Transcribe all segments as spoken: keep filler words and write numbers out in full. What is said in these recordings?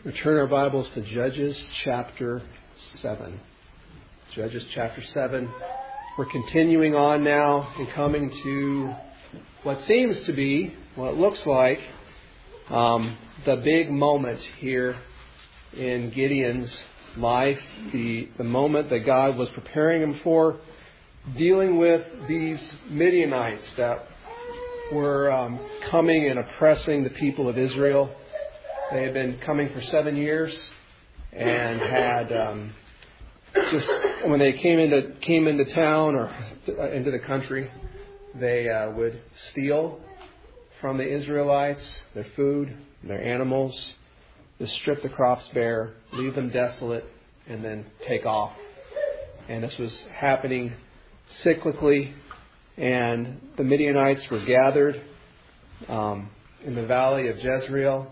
We turn our Bibles to Judges chapter seven. Judges chapter seven. We're continuing on now and coming to what seems to be, what looks like, um, the big moment here in Gideon's life. The, the moment that God was preparing him for dealing with these Midianites that were um, coming and oppressing the people of Israel. They had been coming for seven years and had um, just, when they came into came into town or into the country, they uh, would steal from the Israelites their food, their animals, just strip the crops bare, leave them desolate, and then take off. And this was happening cyclically, and the Midianites were gathered um, in the valley of Jezreel.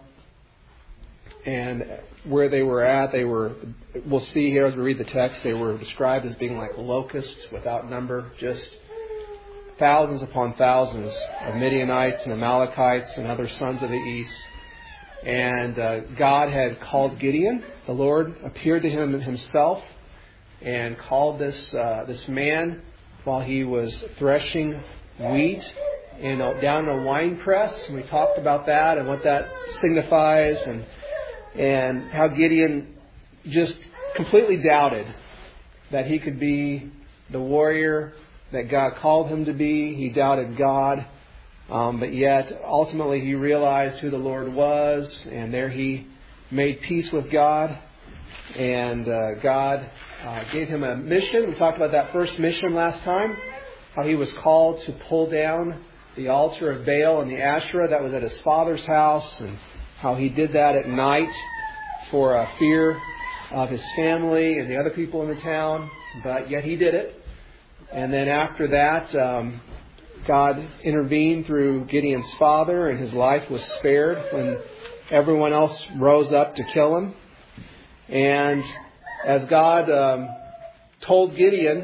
And where they were at, they were, we'll see here as we read the text, they were described as being like locusts without number, just thousands upon thousands of Midianites and Amalekites and other sons of the east. And uh, God had called Gideon. The Lord appeared to him himself and called this uh, this man while he was threshing wheat in a, down in a wine press. And we talked about that and what that signifies, and and how Gideon just completely doubted that he could be the warrior that God called him to be. He doubted God. Um, but yet, ultimately, he realized who the Lord was. And there he made peace with God. And uh, God uh, gave him a mission. We talked about that first mission last time. How he was called to pull down the altar of Baal and the Asherah that was at his father's house. And how he did that at night for a fear of his family and the other people in the town. But yet he did it. And then after that, um, God intervened through Gideon's father, and his life was spared when everyone else rose up to kill him. And as God um, told Gideon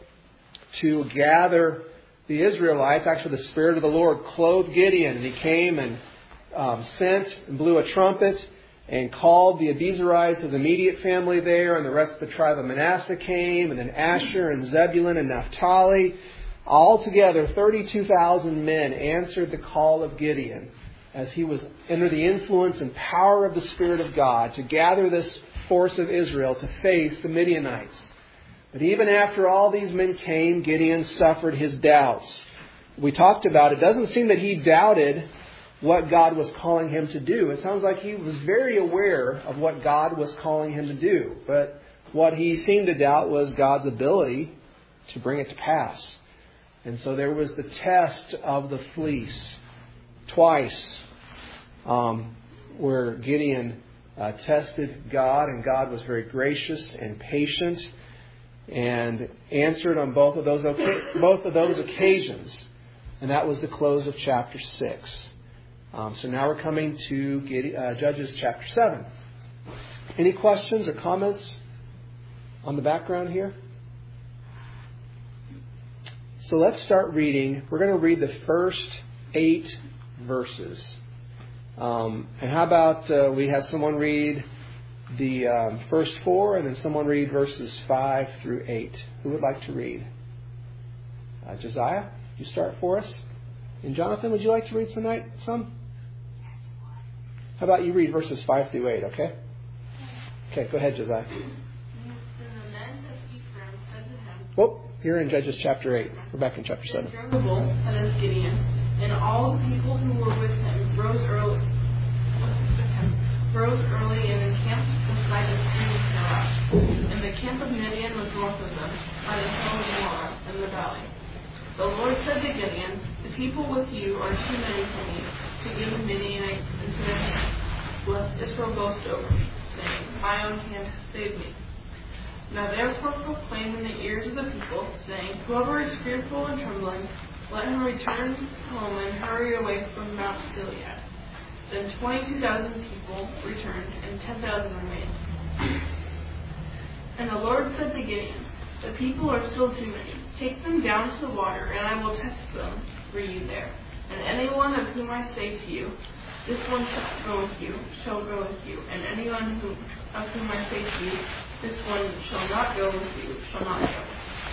to gather the Israelites, actually the Spirit of the Lord clothed Gideon, and he came and Um, sent and blew a trumpet and called the Abiezrites, his immediate family there, and the rest of the tribe of Manasseh came, and then Asher and Zebulun and Naphtali. Altogether, thirty-two thousand men answered the call of Gideon as he was under the influence and power of the Spirit of God to gather this force of Israel to face the Midianites. But even after all these men came, Gideon suffered his doubts. We talked about it. It doesn't seem that he doubted what God was calling him to do. It sounds like he was very aware of what God was calling him to do. But what he seemed to doubt was God's ability to bring it to pass. And so there was the test of the fleece twice um, where Gideon uh, tested God, and God was very gracious and patient and answered on both of those both of those occasions. And that was the close of chapter six. Um, so now we're coming to Gide- uh, Judges chapter seven. Any questions or comments on the background here? So let's start reading. We're going to read the first eight verses. Um, and how about uh, we have someone read the um, first four, and then someone read verses five through eight. Who would like to read? Uh, Josiah, you start for us. And Jonathan, would you like to read tonight some? How about you read verses five through eight, okay? Okay, go ahead, Josiah. Whoop, you're in Judges chapter eight. We're back in chapter seven. Jerubbaal, that is Gideon, and all the people who were with him rose early, rose early and encamped beside the stream of Seraph. And the camp of Midian was north of them, by the hill of Morah in the valley. The Lord said to Gideon, "The people with you are too many for me to give the Midianites into their hands, lest Israel boast over me, saying, 'My own hand has saved me.' Now therefore proclaim in the ears of the people, saying, 'Whoever is fearful and trembling, let him return home and hurry away from Mount Gilead.' Then twenty-two thousand people returned, and ten thousand remained. And the Lord said to Gideon, 'The people are still too many. Take them down to the water, and I will test them for you there. And anyone of whom I say to you, This one shall go with you, shall go with you, and anyone who, of whom I say to you, this one shall not go with you, shall not go.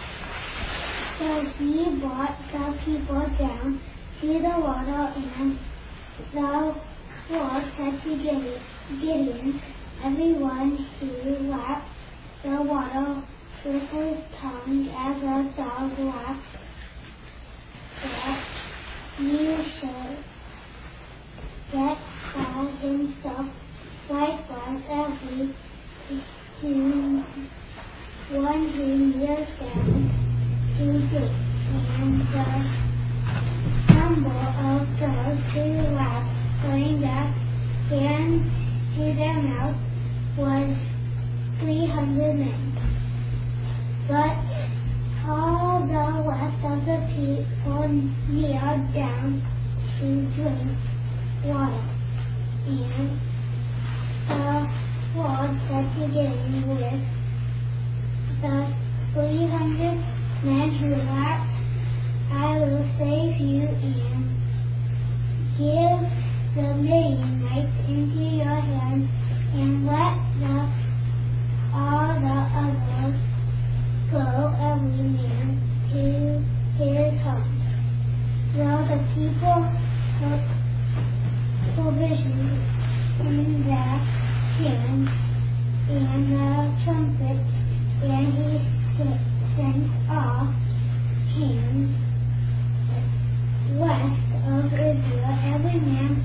So he brought the people down to the water, and the Lord said to Gideon, everyone who laps the water with his tongue as a dog laps, that you shall get by himself likewise every who, one who kneels down to dig, and the number of those who laughed, putting their hand to their mouth, was three hundred men. But all the rest of the people kneeled down to drink water. And the Lord said to Gideon, with the three hundred men who lapped, I will save you and give the Midianites into your hand, and let the, all the others go, every man to his home. So the people took provisions in their hands and the trumpets, and he sent off hands west of Israel. Every man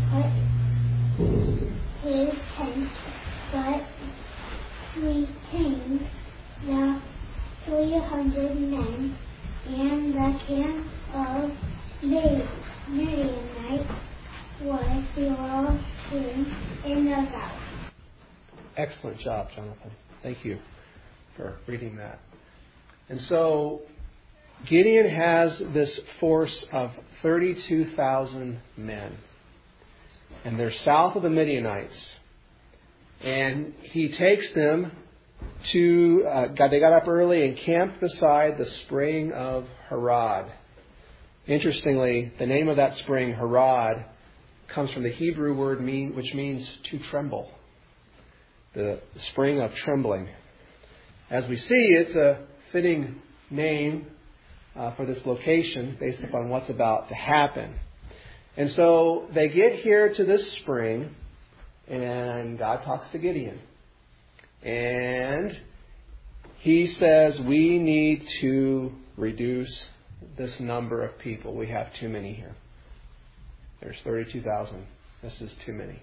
put his tent, but retained the three hundred men, and the camp of Midianites was below him in the valley. Excellent job, Jonathan. Thank you for reading that. And so Gideon has this force of thirty-two thousand men. And they're south of the Midianites. And he takes them to, uh, got, they got up early and camped beside the spring of Harod. Interestingly, the name of that spring, Harod, comes from the Hebrew word mean, which means to tremble. The spring of trembling. As we see, it's a fitting name uh, for this location based upon what's about to happen. And so they get here to this spring, and God talks to Gideon. And he says, we need to reduce this number of people. We have too many here. There's thirty-two thousand. This is too many.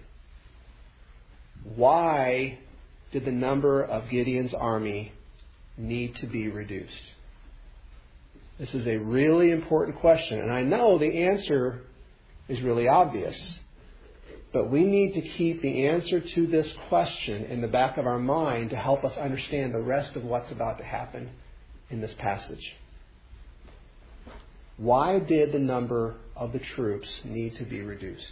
Why did the number of Gideon's army need to be reduced? This is a really important question. And I know the answer is really obvious. But we need to keep the answer to this question in the back of our mind to help us understand the rest of what's about to happen in this passage. Why did the number of the troops need to be reduced?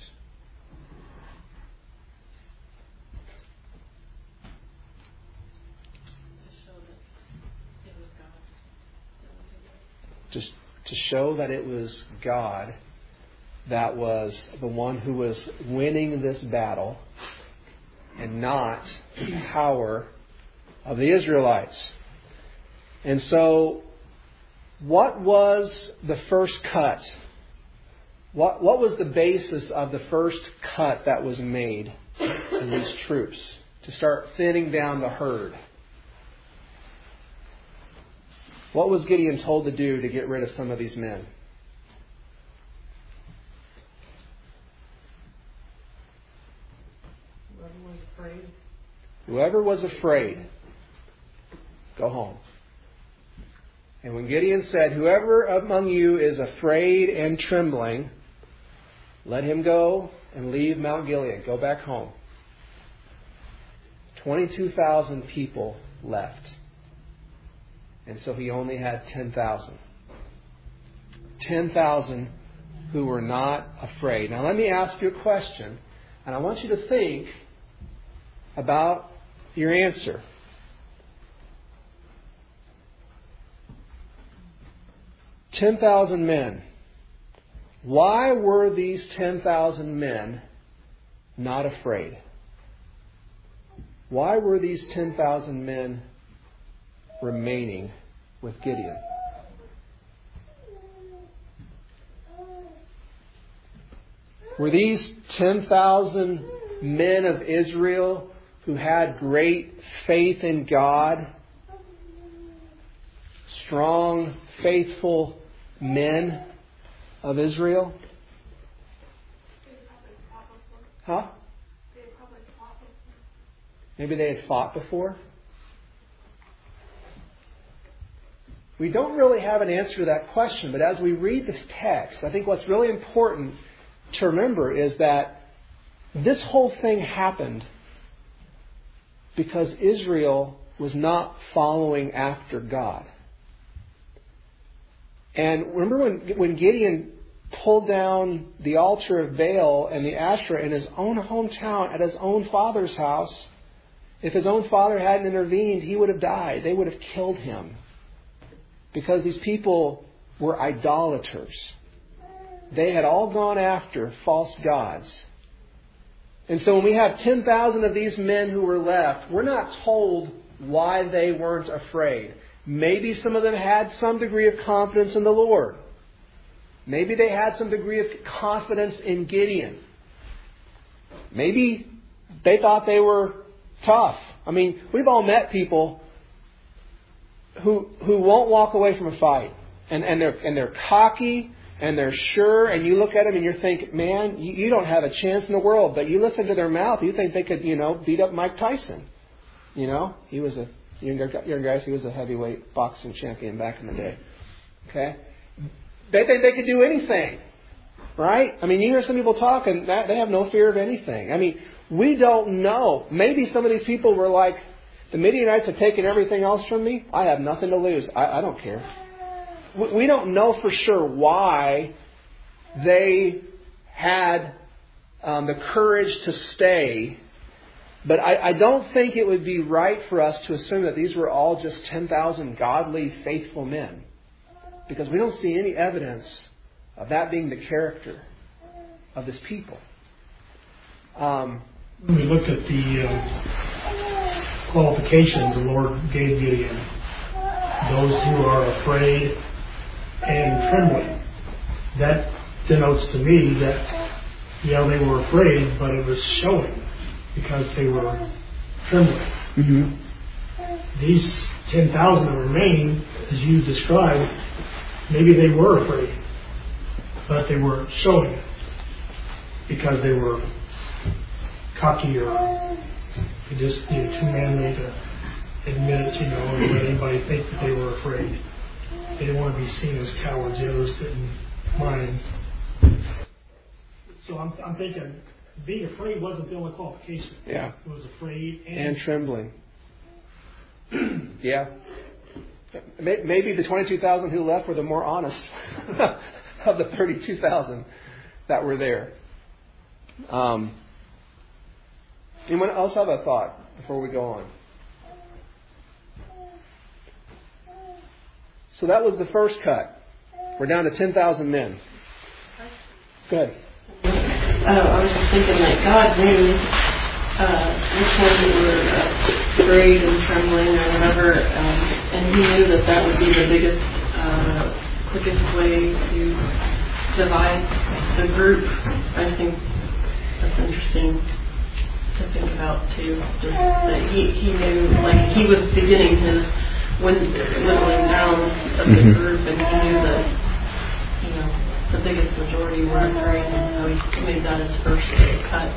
Just to show that it was God that was the one who was winning this battle and not the power of the Israelites. And so, what was the first cut? What, what was the basis of the first cut that was made in these troops to start thinning down the herd? What was Gideon told to do to get rid of some of these men? Whoever was afraid. Whoever was afraid, go home. And when Gideon said, whoever among you is afraid and trembling, let him go and leave Mount Gilead. Go back home. twenty-two thousand people left. And so he only had ten thousand. ten thousand who were not afraid. Now let me ask you a question. And I want you to think about your answer. ten thousand men. Why were these ten thousand men not afraid? Why were these ten thousand men remaining with Gideon? Were these ten thousand men of Israel who had great faith in God, strong, faithful men of Israel? Huh? Maybe they had fought before? We don't really have an answer to that question, but as we read this text, I think what's really important to remember is that this whole thing happened because Israel was not following after God. And remember when, when Gideon pulled down the altar of Baal and the Asherah in his own hometown at his own father's house, if his own father hadn't intervened, he would have died. They would have killed him. Because these people were idolaters. They had all gone after false gods. And so when we have ten thousand of these men who were left, we're not told why they weren't afraid. Maybe some of them had some degree of confidence in the Lord. Maybe they had some degree of confidence in Gideon. Maybe they thought they were tough. I mean, we've all met people who who won't walk away from a fight. And, and they're and they're cocky and they're sure, and you look at them and you think, man, you, you don't have a chance in the world. But you listen to their mouth, you think they could, you know, beat up Mike Tyson. You know, he was a younger young guys. He was a heavyweight boxing champion back in the day. Okay, they think they could do anything, right? I mean, you hear some people talk and that, they have no fear of anything. I mean, we don't know. Maybe some of these people were like, the Midianites have taken everything else from me. I have nothing to lose. I, I don't care. We don't know for sure why they had um, the courage to stay. But I, I don't think it would be right for us to assume that these were all just ten thousand godly, faithful men. Because we don't see any evidence of that being the character of this people. Um, when we look at the uh, qualifications the Lord gave Gideon, those who are afraid and trembling, that denotes to me that, yeah, they were afraid, but it was showing because they were trembling. mm-hmm. These ten thousand that remain, as you described, maybe they were afraid, but they were showing it because they were cocky or just, you know, too manly to admit it, you know, or let anybody think that they were afraid. They didn't want to be seen as cowards. The others didn't mind. So I'm, I'm thinking being afraid wasn't the only qualification. Yeah. It was afraid and, and trembling. Yeah. Maybe the twenty-two thousand who left were the more honest of the thirty-two thousand that were there. Um, anyone else have a thought before we go on? So that was the first cut. We're down to ten thousand men. Go ahead. Uh, I was just thinking that God knew uh, which ones were uh, afraid and trembling or whatever, um, and He knew that that would be the biggest, uh, quickest way to divide the group. I just think that's interesting to think about too. Just that He He knew, like He was beginning His whittling down of the mm-hmm. group, and He knew that, you know, the biggest majority were afraid, and so He made that His first cut.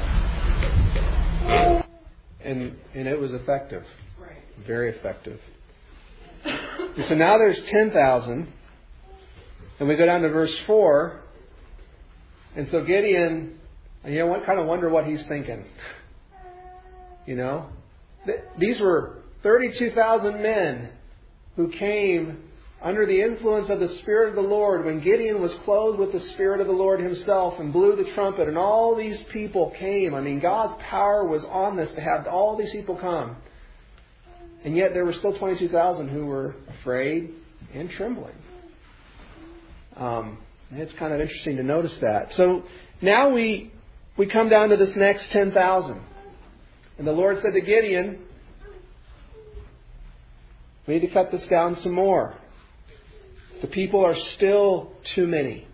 And and it was effective. Right. Very effective. And so now there's ten thousand. And we go down to verse four. And so Gideon, you know, what kind of wonder what he's thinking. You know? These were thirty-two thousand men who came under the influence of the Spirit of the Lord when Gideon was clothed with the Spirit of the Lord Himself and blew the trumpet, and all these people came. I mean, God's power was on this to have all these people come. And yet there were still twenty-two thousand who were afraid and trembling. Um, and it's kind of interesting to notice that. So now we we come down to this next ten thousand. And the Lord said to Gideon, we need to cut this down some more. The people are still too many.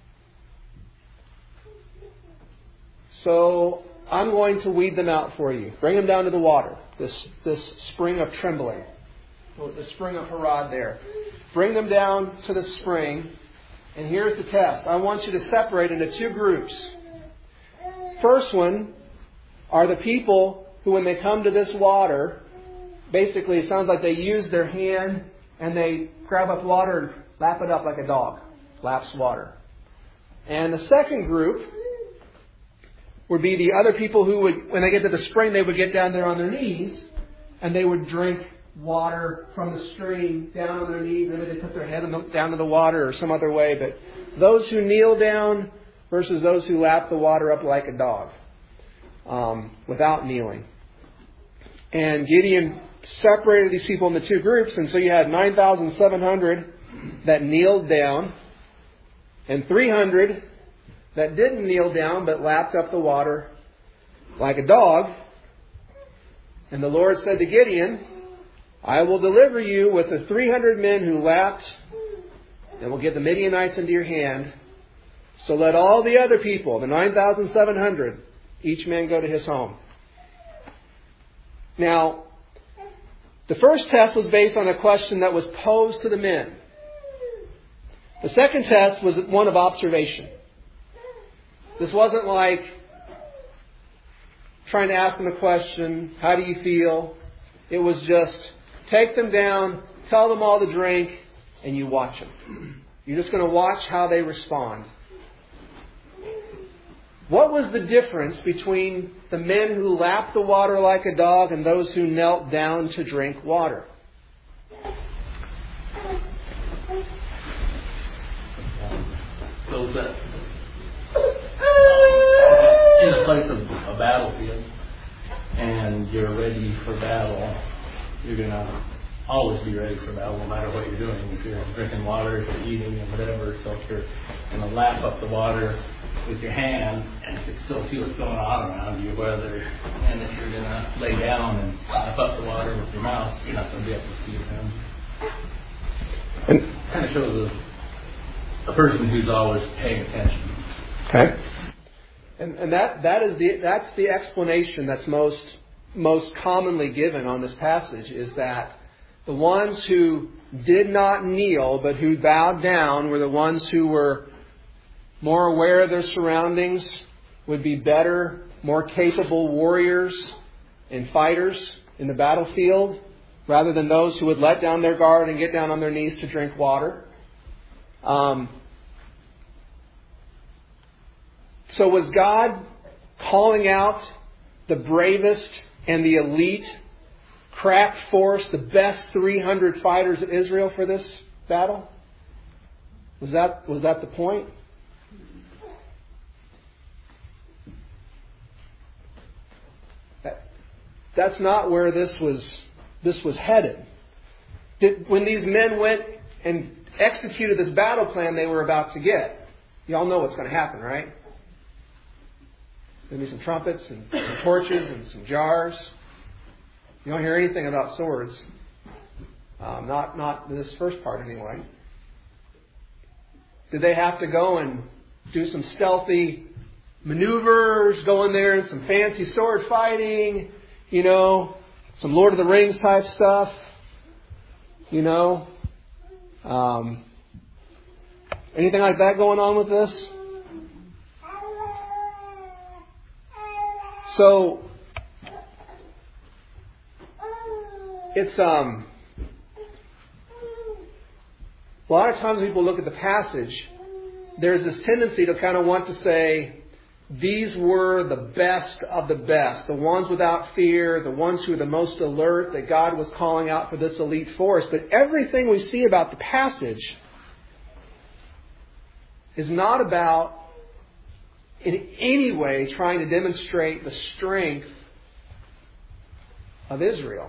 So I'm going to weed them out for you. Bring them down to the water. This, this spring of trembling. The spring of Harod there. Bring them down to the spring. And here's the test. I want you to separate into two groups. First one are the people who, when they come to this water, basically it sounds like they use their hand and they grab up water and lap it up like a dog laps water. And the second group would be the other people who would, when they get to the spring, they would get down there on their knees and they would drink water from the stream down on their knees. Maybe they put their head in the, down to the water or some other way. But those who kneel down versus those who lap the water up like a dog um, without kneeling. And Gideon separated these people into two groups. And so you had nine thousand seven hundred that kneeled down and three hundred that didn't kneel down but lapped up the water like a dog. And the Lord said to Gideon, I will deliver you with the three hundred men who lapped and will get the Midianites into your hand. So let all the other people, the nine thousand seven hundred, each man go to his home. Now, the first test was based on a question that was posed to the men. The second test was one of observation. This wasn't like trying to ask them a question, how do you feel? It was just take them down, tell them all to drink, and you watch them. You're just going to watch how they respond. What was the difference between the men who lapped the water like a dog and those who knelt down to drink water? So that in a place of a battlefield and you're ready for battle, you're going to always be ready for battle no matter what you're doing. If you're drinking water, if you're eating, and whatever. So if you're going to lap up the water with your hand and you can still see what's going on around you, whether, and if you're going to lay down and lap up the water with your mouth, you're not going to be able to see him. It kind of shows a, a person who's always paying attention. Okay. And, and that, that is the, that's the explanation that's most, most commonly given on this passage, is that the ones who did not kneel but who bowed down were the ones who were more aware of their surroundings, would be better, more capable warriors and fighters in the battlefield, rather than those who would let down their guard and get down on their knees to drink water. Um, so was God calling out the bravest and the elite, crack force, the best three hundred fighters of Israel for this battle? Was that, was that the point? That, that's not where this was, this was headed. Did, when these men went and executed this battle plan they were about to get, y'all know what's going to happen, right? There'll be some trumpets and some torches and some jars. You don't hear anything about swords. Um, not not this first part anyway. Did they have to go and do some stealthy maneuvers, go in there and some fancy sword fighting, you know, some Lord of the Rings type stuff, you know? Um, anything like that going on with this? So, it's, um, a lot of times when people look at the passage, there's this tendency to kind of want to say, these were the best of the best, the ones without fear, the ones who were the most alert, that God was calling out for this elite force. But everything we see about the passage is not about in any way trying to demonstrate the strength of Israel,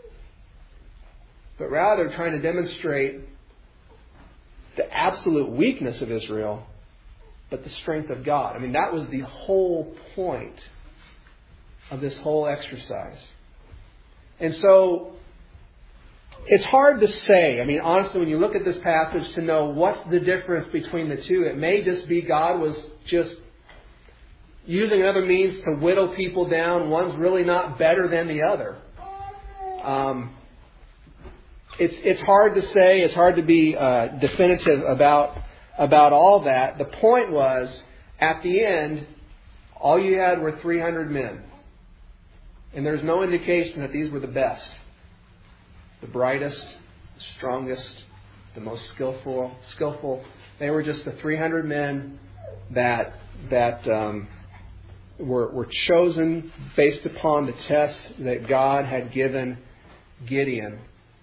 but rather trying to demonstrate the absolute weakness of Israel but the strength of God. I mean, that was the whole point of this whole exercise. And so, it's hard to say. I mean, honestly, when you look at this passage, to know what's the difference between the two. It may just be God was just using other means to whittle people down. One's really not better than the other. Um, it's it's hard to say. It's hard to be uh, definitive about about all that. The point was, at the end, all you had were three hundred men. And there's no indication that these were the best, the brightest, the strongest, the most skillful. Skillful. They were just the three hundred men that that um, were were chosen based upon the test that God had given Gideon.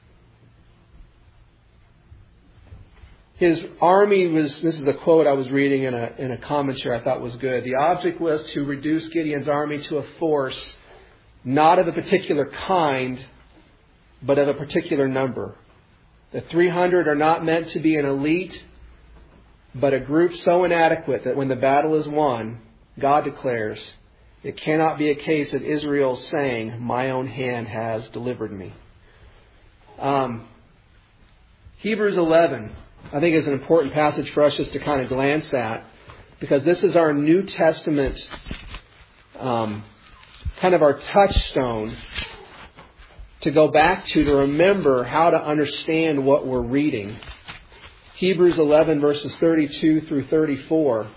His army was. This is a quote I was reading in a in a commentary I thought was good. The object was to reduce Gideon's army to a force not of a particular kind, but of a particular number. The three hundred are not meant to be an elite, but a group so inadequate that when the battle is won, God declares, it cannot be a case of Israel saying, my own hand has delivered me. Um, Hebrews eleven, I think, is an important passage for us just to kind of glance at, because this is our New Testament um kind of our touchstone to go back to, to remember how to understand what we're reading. Hebrews eleven verses thirty-two through thirty-four.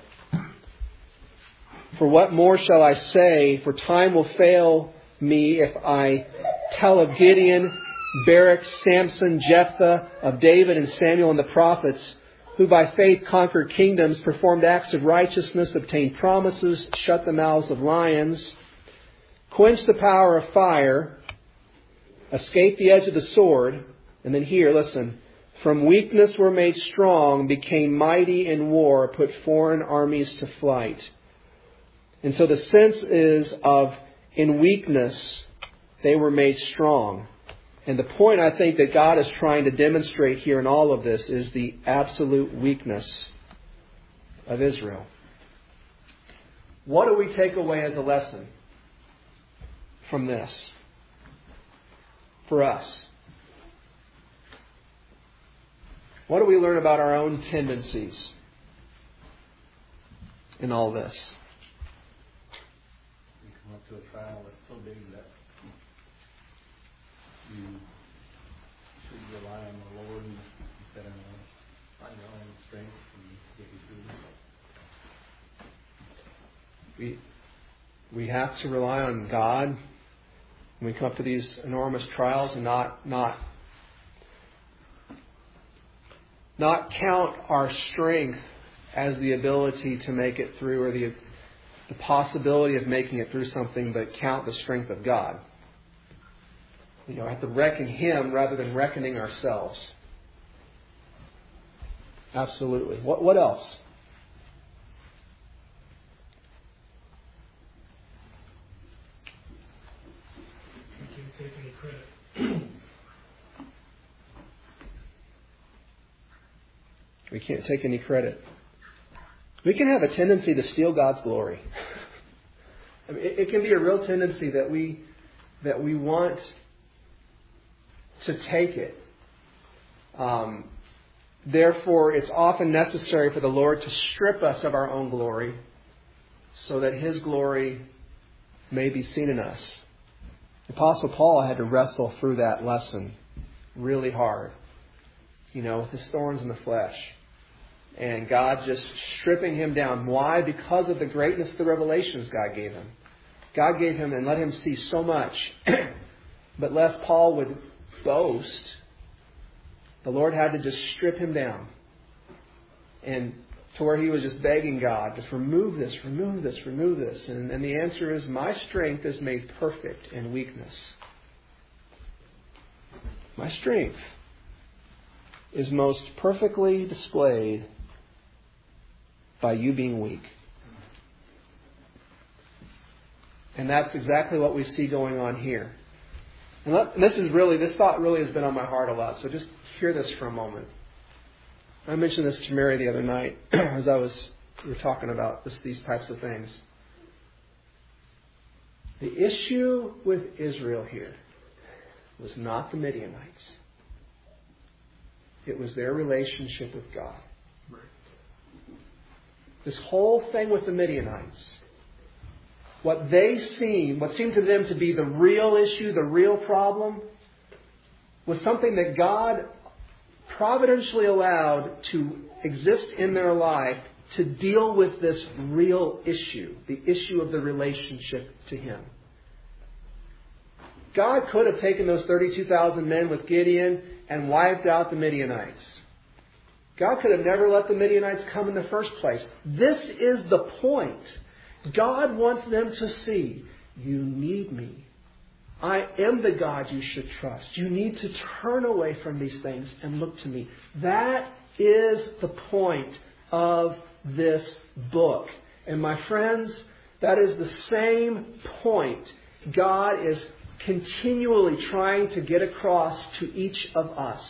For what more shall I say? For time will fail me if I tell of Gideon, Barak, Samson, Jephthah, of David and Samuel and the prophets, who by faith conquered kingdoms, performed acts of righteousness, obtained promises, shut the mouths of lions, quenched the power of fire, escaped the edge of the sword, and then here, listen, from weakness were made strong, became mighty in war, put foreign armies to flight. And so the sense is of, in weakness, they were made strong. And the point I think that God is trying to demonstrate here in all of this is the absolute weakness of Israel. What do we take away as a lesson from this for us? What do we learn about our own tendencies in all this? You come up to a trial that's so big that you should rely on the Lord instead of on your own strength and get you through. We we have to rely on God when we come up to these enormous trials, and not not not count our strength as the ability to make it through, or the the possibility of making it through something, but count the strength of God. You know, I have to reckon Him rather than reckoning ourselves. Absolutely. What what else? Take any credit. We can't take any credit. We can have a tendency to steal God's glory. I mean, it, it can be a real tendency that we that we want to take it. Um, therefore, it's often necessary for the Lord to strip us of our own glory, so that His glory may be seen in us. Apostle Paul had to wrestle through that lesson really hard, you know, with his thorns in the flesh. And God just stripping him down. Why? Because of the greatness of the revelations God gave him. God gave him and let him see so much. But lest Paul would boast, the Lord had to just strip him down. And to where he was just begging God, just remove this, remove this, remove this. And, and the answer is, my strength is made perfect in weakness. My strength is most perfectly displayed by you being weak. And that's exactly what we see going on here. And, let, and this is really, this thought really has been on my heart a lot. So just hear this for a moment. I mentioned this to Mary the other night as I was we were talking about this, these types of things. The issue with Israel here was not the Midianites. It was their relationship with God. This whole thing with the Midianites, what they seemed, what seemed to them to be the real issue, the real problem, was something that God providentially allowed to exist in their life to deal with this real issue, the issue of the relationship to Him. God could have taken those thirty-two thousand men with Gideon and wiped out the Midianites. God could have never let the Midianites come in the first place. This is the point. God wants them to see, you need me. I am the God you should trust. You need to turn away from these things and look to me. That is the point of this book. And my friends, that is the same point God is continually trying to get across to each of us.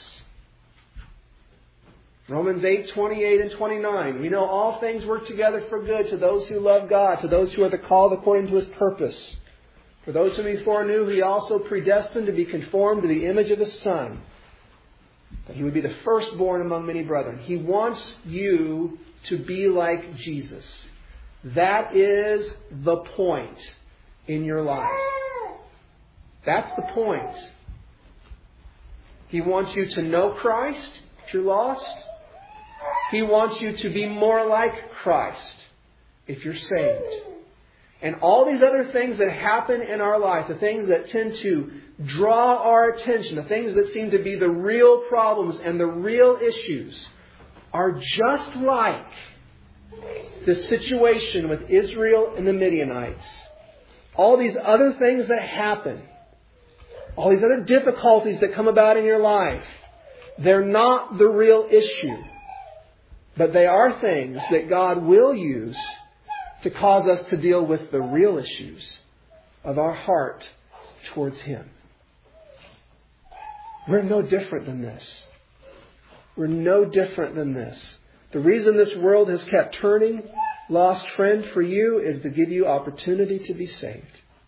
Romans eight, twenty-eight and twenty-nine. We know all things work together for good to those who love God, to those who are the called according to His purpose. For those whom He foreknew, He also predestined to be conformed to the image of His Son, that He would be the firstborn among many brethren. He wants you to be like Jesus. That is the point in your life. That's the point. He wants you to know Christ if you're lost. He wants you to be more like Christ if you're saved. And all these other things that happen in our life, the things that tend to draw our attention, the things that seem to be the real problems and the real issues, are just like the situation with Israel and the Midianites. All these other things that happen, all these other difficulties that come about in your life, they're not the real issue. But they are things that God will use to cause us to deal with the real issues of our heart towards Him. We're no different than this. We're no different than this. The reason this world has kept turning, lost friend, for you is to give you opportunity to be saved.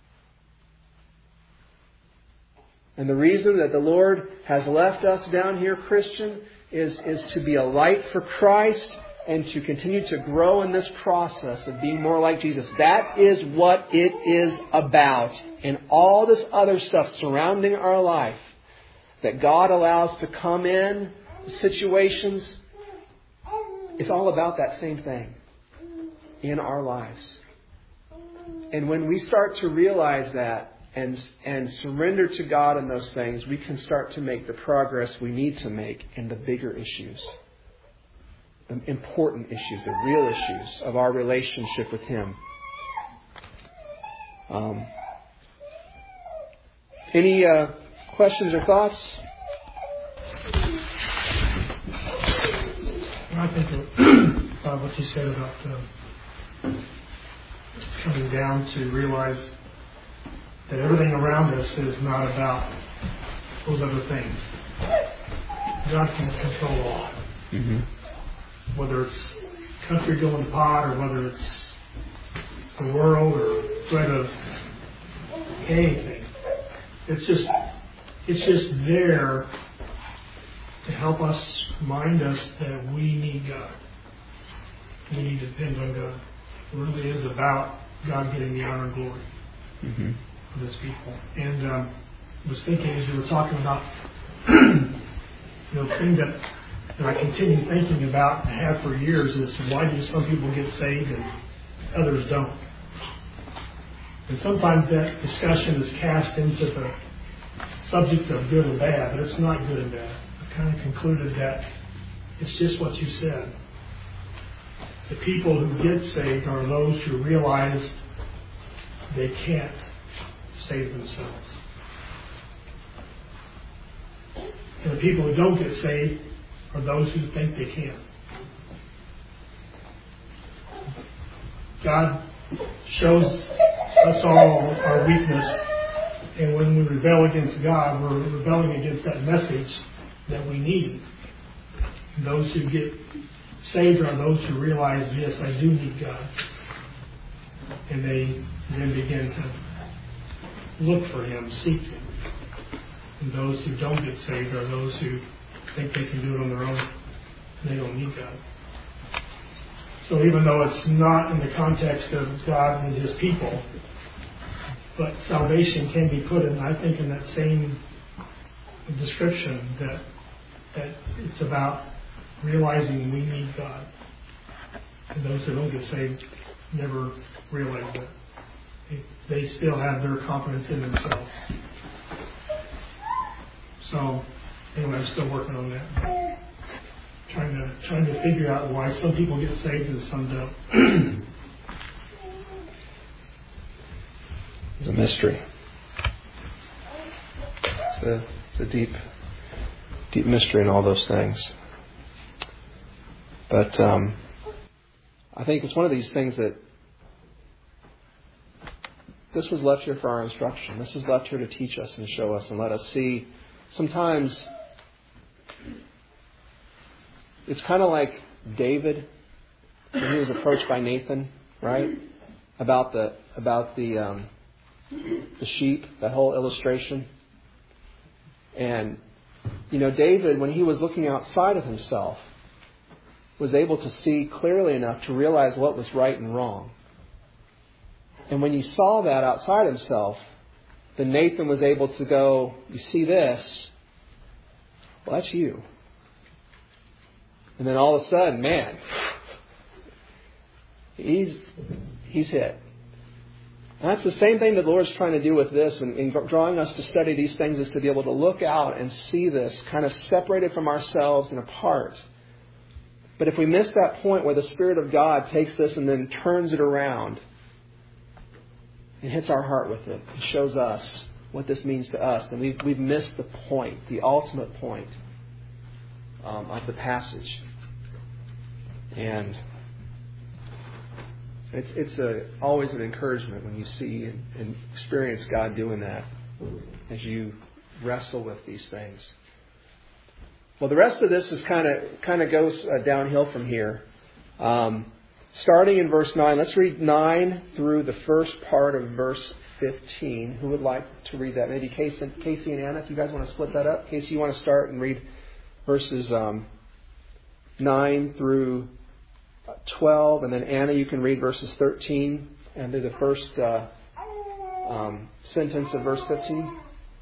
And the reason that the Lord has left us down here, Christian, is, is to be a light for Christ and to continue to grow in this process of being more like Jesus. That is what it is about. And all this other stuff surrounding our life that God allows to come in, situations, it's all about that same thing in our lives. And when we start to realize that and, and surrender to God in those things, we can start to make the progress we need to make in the bigger issues. The important issues, the real issues of our relationship with Him. Um, any uh, questions or thoughts? I think of uh, what you said about uh, coming down to realize that everything around us is not about those other things. God can control all. Mm-hmm. Whether it's country going to pot or whether it's the world or threat of anything. It's just it's just there to help us, remind us that we need God. We need to depend on God. It really is about God getting the honor and glory Mm-hmm. for His people. And um, I was thinking as you were talking about you know, the thing that that I continue thinking about and have for years is why do some people get saved and others don't? And sometimes that discussion is cast into the subject of good and bad, but it's not good and bad. I kind of concluded that it's just what you said. The people who get saved are those who realize they can't save themselves. And the people who don't get saved are those who think they can. God shows us all our weakness, and when we rebel against God, we're rebelling against that message that we need. And those who get saved are those who realize, yes, I do need God. And they then begin to look for Him, seek Him. And those who don't get saved are those who think they can do it on their own. They don't need God. So even though it's not in the context of God and His people, but salvation can be put in, I think, in that same description, that that it's about realizing we need God. And those who don't get saved never realize that. They still have their confidence in themselves. So, anyway, I'm still working on that. Trying to trying to figure out why some people get saved and some don't. It's a mystery. It's a, it's a deep, deep mystery in all those things. But um, I think it's one of these things that this was left here for our instruction. This was left here to teach us and show us and let us see. Sometimes it's kind of like David when he was approached by Nathan, right? About the about the um, the sheep, that whole illustration. And you know, David, when he was looking outside of himself, was able to see clearly enough to realize what was right and wrong. And when you saw that outside himself, then Nathan was able to go, you see this? Well, that's you. And then all of a sudden, man, he's he's hit. And that's the same thing that the Lord's trying to do with this, and in drawing us to study these things, is to be able to look out and see this kind of separated from ourselves and apart. But if we miss that point where the Spirit of God takes this and then turns it around and hits our heart with it and shows us what this means to us, then we've, we've missed the point, the ultimate point um, of the passage. And it's it's a, always an encouragement when you see and, and experience God doing that as you wrestle with these things. Well, the rest of this is kind of kind of goes uh, downhill from here. Um, starting in verse nine, let's read nine through the first part of verse fifteen. Who would like to read that? Maybe Casey, Casey and Anna, if you guys want to split that up. Casey, you want to start and read verses um, nine through twelve, and then Anna, you can read verses thirteen and do the first uh, um, sentence of verse fifteen.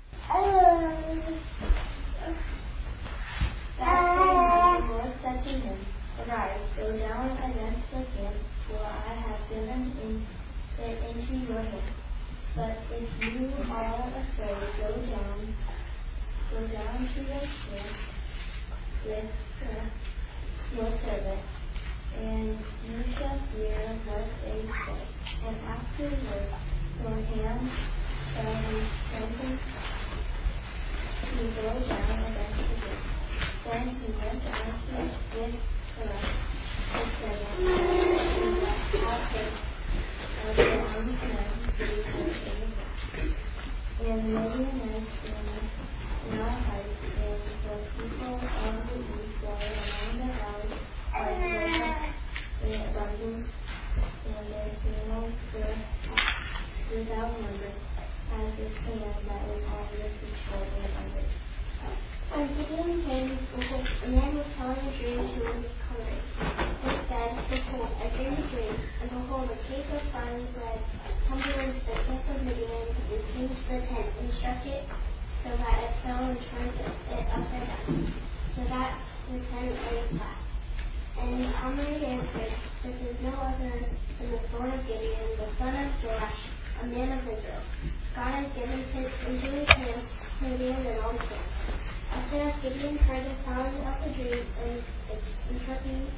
The Lord said to him, Arise, go down against the camp, for I have given in, it into your hand. But if you are afraid, go down, go down to your camp with uh, your servant, and you shall hear what they say. And afterward, your hand shall be strengthened to go down against the camp. Then he went out with the rest of the servant, and the outfit of the armed men to be put in the ground. And Midianites in Moabite and the people of the east were among the valley of Moab, in abundance, and their camels were without number, as the sand that was on the seashore in abundance. When Gideon came, a man was telling a dream to his comrades. He said, Behold, I dreamed a dream, and behold, a cake of fine bread tumbled into the camp of Midian, and came to the tent, and struck it so that it fell and turned it upside down, so that the tent lay flat. And his comrade answered, This is no other than the sword of Gideon, the son of Joash, a man of Israel. God has given his into his hands Midian and all the camp. As soon as Gideon heard the sound of the dream and its interpretation,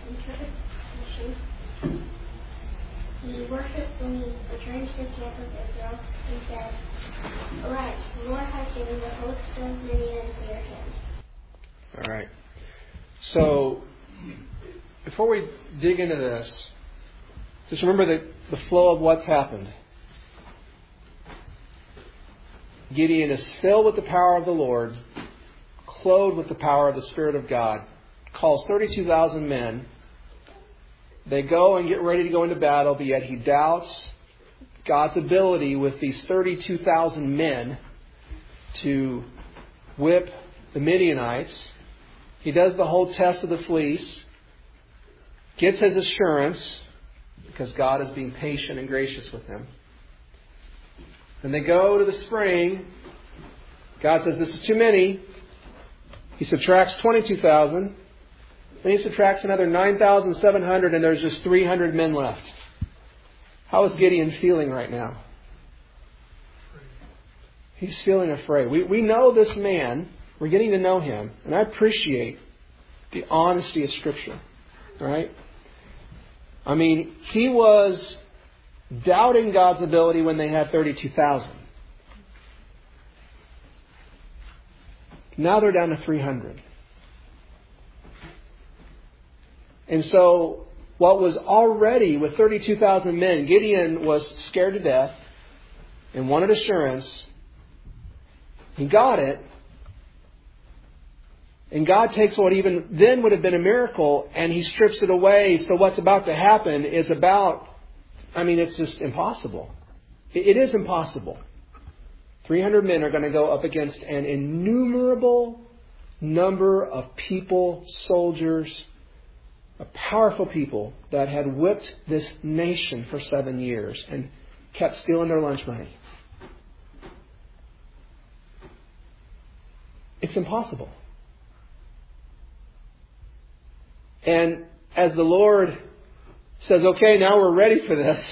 he worshipped when he returned to the camp of Israel and said, Arise, the Lord has given the host of Midian into your hand. All right. So, before we dig into this, just remember the, the flow of what's happened. Gideon is filled with the power of the Lord, clothed with the power of the Spirit of God, calls thirty-two thousand men They go and get ready to go into battle, but yet he doubts God's ability with these thirty-two thousand men to whip the Midianites. He does the whole test of the fleece, gets his assurance, because God is being patient and gracious with him. Then they go to the spring. God says, this is too many. He subtracts twenty-two thousand. Then he subtracts another nine thousand seven hundred, and there's just three hundred men left. How is Gideon feeling right now? He's feeling afraid. We, we know this man. We're getting to know him. And I appreciate the honesty of Scripture. All right? I mean, he was doubting God's ability when they had thirty-two thousand. Now they're down to three hundred. And so, what was already with thirty-two thousand men, Gideon was scared to death and wanted assurance. He got it. And God takes what even then would have been a miracle and He strips it away. So what's about to happen is about, I mean, it's just impossible. It is impossible. three hundred men are going to go up against an innumerable number of people, soldiers, a powerful people that had whipped this nation for seven years and kept stealing their lunch money. It's impossible. And as the Lord says, okay, now we're ready for this,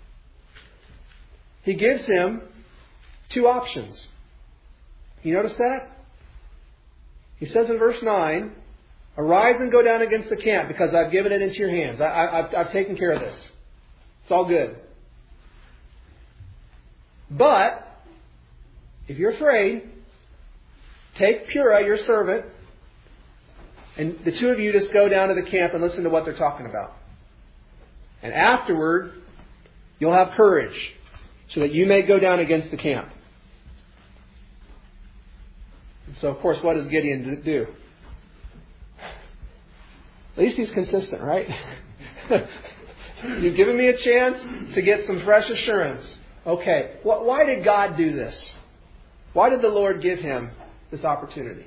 He gives him two options. You notice that? He says in verse nine, arise and go down against the camp because I've given it into your hands. I, I, I've, I've taken care of this. It's all good. But, if you're afraid, take Purah, your servant, and the two of you just go down to the camp and listen to what they're talking about. And afterward, you'll have courage so that you may go down against the camp. And so, of course, what does Gideon do? At least he's consistent, right? You've given me a chance to get some fresh assurance. Okay, why did God do this? Why did the Lord give him this opportunity?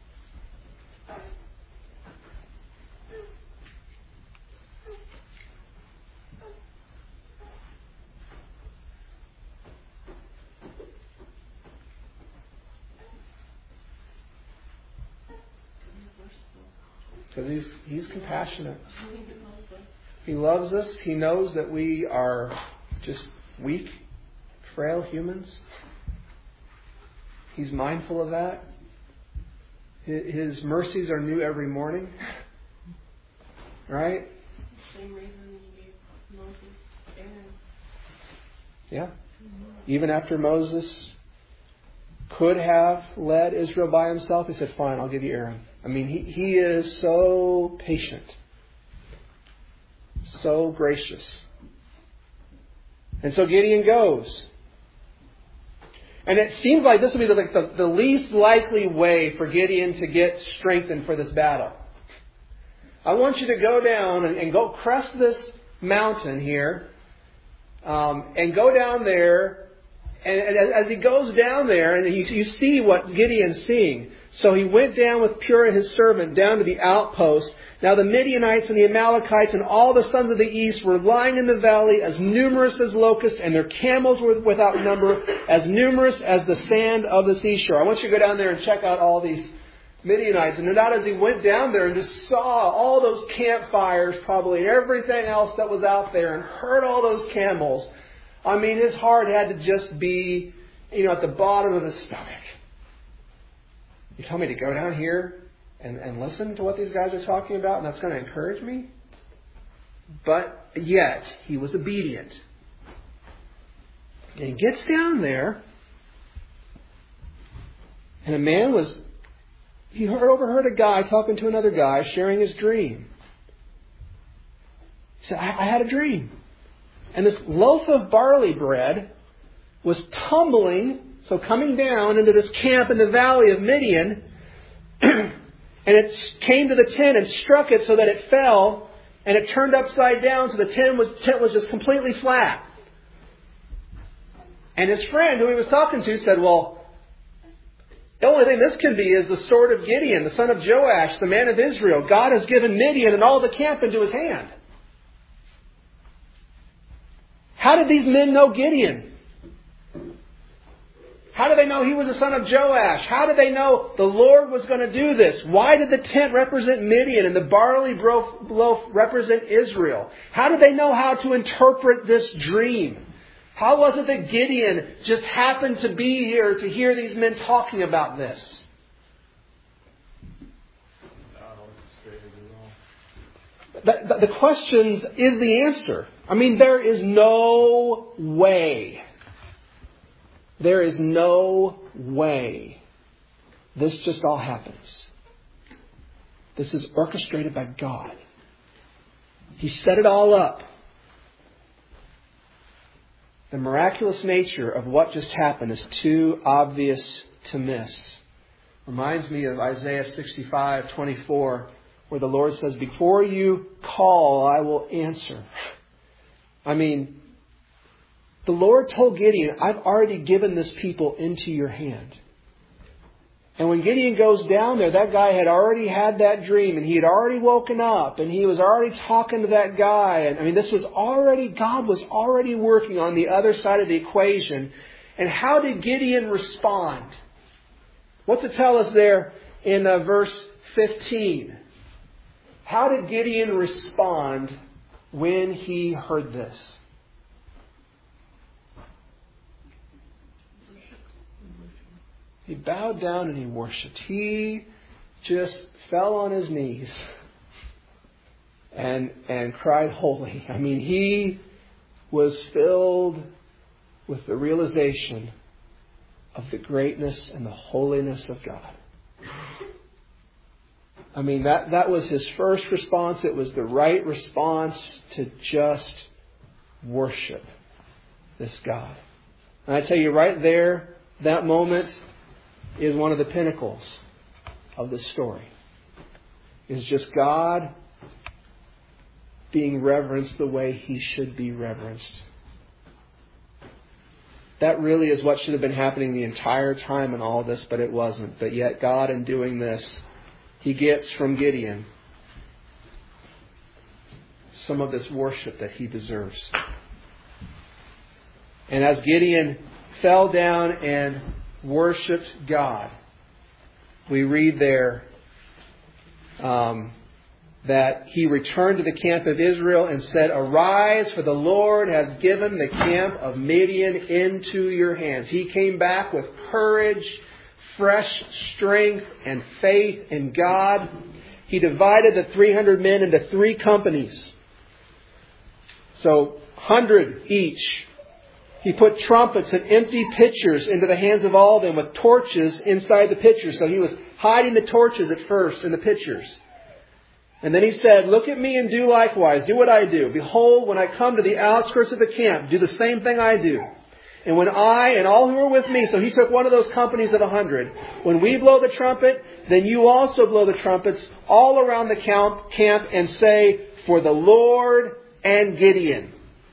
Because he's, he's compassionate. He loves us. He knows that we are just weak, frail humans. He's mindful of that. His mercies are new every morning. Right? Same reason you gave Moses Aaron. Yeah. Even after Moses could have led Israel by himself, he said, fine, I'll give you Aaron. I mean, he, he is so patient. So gracious. And so Gideon goes. And it seems like this will be the, like the, the least likely way for Gideon to get strengthened for this battle. I want you to go down and, and go crest this mountain here. Um, and go down there. And, and as he goes down there, and you, you see what Gideon's seeing. So he went down with Purah his servant down to the outpost. Now the Midianites and the Amalekites and all the sons of the east were lying in the valley as numerous as locusts, and their camels were without number, as numerous as the sand of the seashore. I want you to go down there and check out all these Midianites. And no doubt as he went down there and just saw all those campfires, probably everything else that was out there, and heard all those camels, I mean, his heart had to just be, you know, at the bottom of his stomach. You tell me to go down here and, and listen to what these guys are talking about, and that's going to encourage me? But yet, he was obedient. And he gets down there, and a man was, he heard, overheard a guy talking to another guy, sharing his dream. He said, I, I had a dream. And this loaf of barley bread was tumbling, so coming down into this camp in the valley of Midian, and it came to the tent and struck it so that it fell, and it turned upside down so the tent was, tent was just completely flat. And his friend who he was talking to said, well, the only thing this can be is the sword of Gideon, the son of Joash, the man of Israel. God has given Midian and all the camp into his hand. How did these men know Gideon? How did they know he was the son of Joash? How did they know the Lord was going to do this? Why did the tent represent Midian and the barley loaf represent Israel? How did they know how to interpret this dream? How was it that Gideon just happened to be here to hear these men talking about this? The, the, the questions is the answer. I mean, there is no way. There is no way this just all happens. This is orchestrated by God. He set it all up. The miraculous nature of what just happened is too obvious to miss. Reminds me of Isaiah sixty-five twenty-four, where the Lord says, before you call, I will answer. I mean, the Lord told Gideon, I've already given this people into your hand. And when Gideon goes down there, that guy had already had that dream and he had already woken up and he was already talking to that guy. And I mean, this was already, God was already working on the other side of the equation. And how did Gideon respond? What's it tell us there in uh, verse fifteen? How did Gideon respond when he heard this? He bowed down and he worshipped. He just fell on his knees and and cried holy. I mean, he was filled with the realization of the greatness and the holiness of God. I mean, that, that was his first response. It was the right response to just worship this God. And I tell you right there, that moment is one of the pinnacles of the story. It's just God being reverenced the way He should be reverenced. That really is what should have been happening the entire time in all this, but it wasn't. But yet God, in doing this, He gets from Gideon some of this worship that he deserves. And as Gideon fell down and worshipped God, we read there um, that he returned to the camp of Israel and said, "Arise, for the Lord has given the camp of Midian into your hands." He came back with courage, fresh strength, and faith in God. He divided the three hundred men into three companies. So, one hundred each. He put trumpets and empty pitchers into the hands of all of them with torches inside the pitchers. So he was hiding the torches at first in the pitchers. And then he said, "Look at me and do likewise. Do what I do. Behold, when I come to the outskirts of the camp, do the same thing I do. And when I and all who are with me," so he took one of those companies of a hundred, "when we blow the trumpet, then you also blow the trumpets all around the camp, camp and say, 'For the Lord and Gideon.'"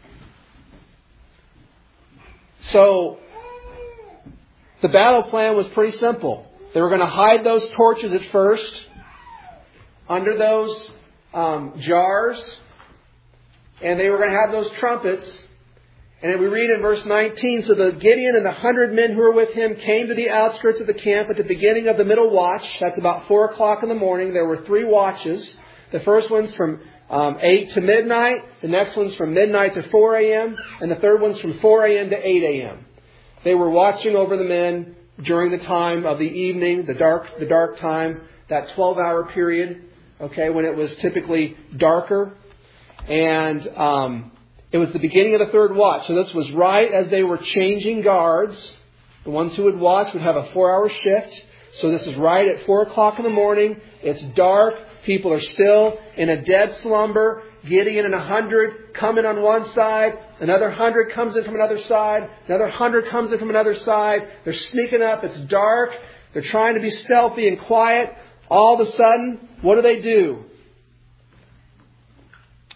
So, the battle plan was pretty simple. They were going to hide those torches at first under those um, jars. And they were going to have those trumpets. And then we read in verse nineteen, "So the Gideon and the hundred men who were with him came to the outskirts of the camp at the beginning of the middle watch." That's about four o'clock in the morning. There were three watches. The first one's from um, eight to midnight. The next one's from midnight to four a.m. And the third one's from four a.m. to eight a.m. They were watching over the men during the time of the evening, the dark, the dark time, that twelve-hour period, okay, when it was typically darker. And um, it was the beginning of the third watch. So this was right as they were changing guards. The ones who would watch would have a four-hour shift. So this is right at four o'clock in the morning. It's dark. People are still in a dead slumber. Gideon and a hundred come in on one side. Another hundred comes in from another side. Another hundred comes in from another side. They're sneaking up. It's dark. They're trying to be stealthy and quiet. All of a sudden, what do they do?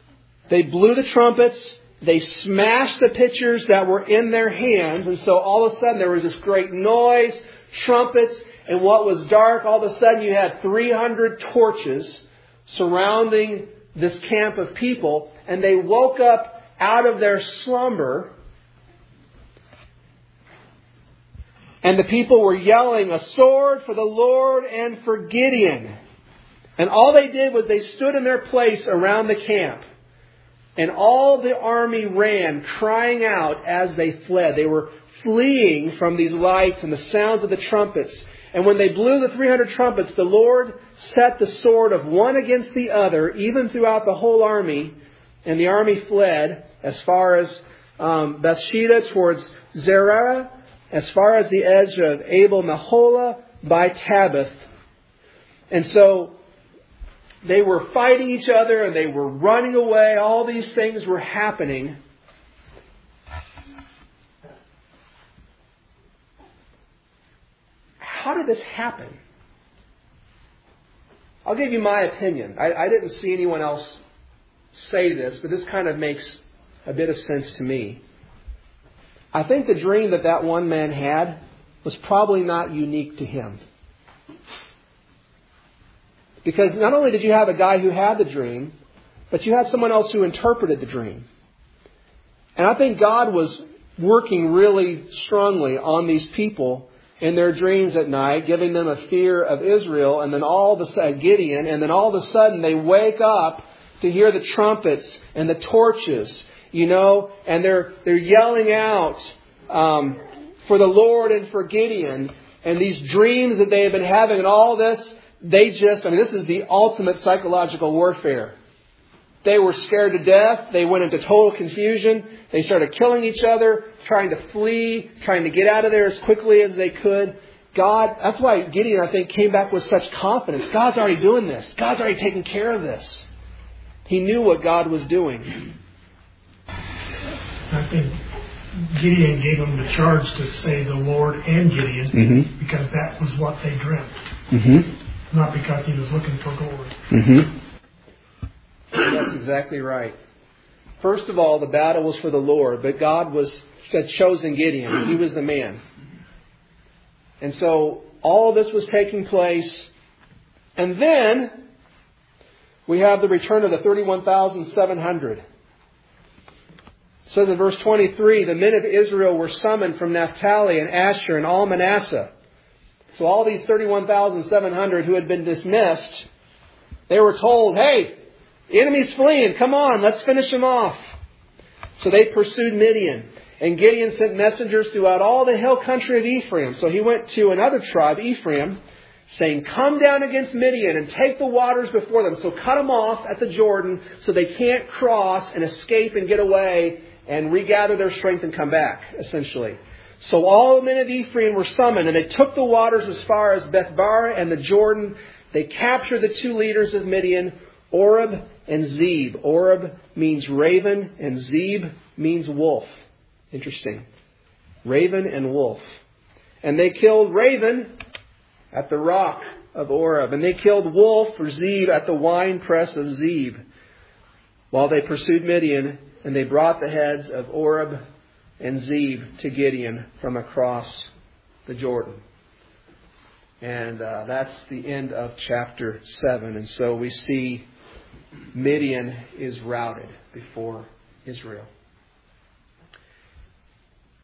They blew the trumpets. They smashed the pitchers that were in their hands. And so all of a sudden there was this great noise, trumpets, and what was dark, all of a sudden you had three hundred torches surrounding this camp of people. And they woke up out of their slumber. And the people were yelling, "A sword for the Lord and for Gideon." And all they did was they stood in their place around the camp. And all the army ran, crying out as they fled. They were fleeing from these lights and the sounds of the trumpets. And when they blew the three hundred trumpets, the Lord set the sword of one against the other, even throughout the whole army. And the army fled as far as um, Bethsheba towards Zerah, as far as the edge of Abel Meholah by Tabith. And so they were fighting each other and they were running away. All these things were happening. How did this happen? I'll give you my opinion. I, I didn't see anyone else say this, but this kind of makes a bit of sense to me. I think the dream that that one man had was probably not unique to him. Because not only did you have a guy who had the dream, but you had someone else who interpreted the dream. And I think God was working really strongly on these people in their dreams at night, giving them a fear of Israel, and then all of a sudden, Gideon, and then all of a sudden they wake up to hear the trumpets and the torches, you know, and they're they're yelling out um, for the Lord and for Gideon, and these dreams that they have been having and all this, they just, I mean, this is the ultimate psychological warfare. They were scared to death. They went into total confusion. They started killing each other, trying to flee, trying to get out of there as quickly as they could. God, that's why Gideon, I think, came back with such confidence. God's already doing this. God's already taking care of this. He knew what God was doing. I think Gideon gave them the charge to say the Lord and Gideon, mm-hmm. because that was what they dreamt. Mm-hmm. Not because he was looking for glory. Mm-hmm. That's exactly right. First of all, the battle was for the Lord, but God was had chosen Gideon. He was the man. And so all this was taking place. And then we have the return of the thirty-one thousand seven hundred. It says in verse twenty-three, the men of Israel were summoned from Naphtali and Asher and all Manasseh. So all these thirty-one thousand seven hundred who had been dismissed, they were told, hey, the enemy's fleeing. Come on, let's finish him off. So they pursued Midian. And Gideon sent messengers throughout all the hill country of Ephraim. So he went to another tribe, Ephraim, saying, come down against Midian and take the waters before them. So cut them off at the Jordan so they can't cross and escape and get away and regather their strength and come back, essentially. So all the men of Ephraim were summoned, and they took the waters as far as Bethbara and the Jordan. They captured the two leaders of Midian, Oreb and Zeb. Oreb means raven, and Zeb means wolf. Interesting. Raven and wolf. And they killed Raven at the rock of Oreb. And they killed wolf, or Zeb, at the winepress of Zeb. While they pursued Midian, and they brought the heads of Oreb and Zeb to Gideon from across the Jordan. And uh, that's the end of chapter seven. And so we see Midian is routed before Israel.